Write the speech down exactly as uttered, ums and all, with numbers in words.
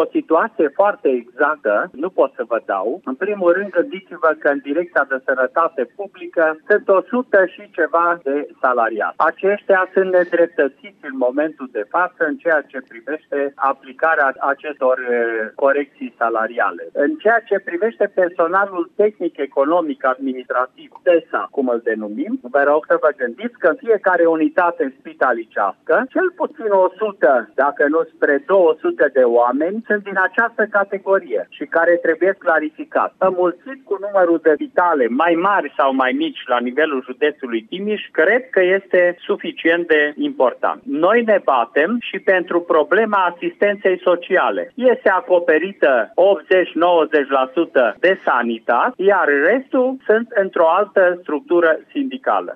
o situație foarte exactă, nu pot să vă dau. În primul rând, gândiți-vă că în Direcția de Sănătate Publică sunt o sută și ceva de salariați. Aceștia sunt nedreptățiți în momentul de față în ceea ce privește aplicarea acestor corecții salariale. În ceea ce privește personalul tehnic, economic, administrativ, T E S A, cum îl denumim, vă rog să vă gândiți că în fiecare unitate spitalicească, cel puțin o sută, dacă nu spre două sute de oameni, sunt din această categorie și care trebuie clarificat. Înmulțit cu numărul de vitale mai mari sau mai mici la nivelul județului Timiș, cred că este suficient de important. Noi ne batem și pentru problema asistenței sociale. Este acoperită optzeci-nouăzeci la sută de sanitar, iar restul sunt într-o altă structură sindicală.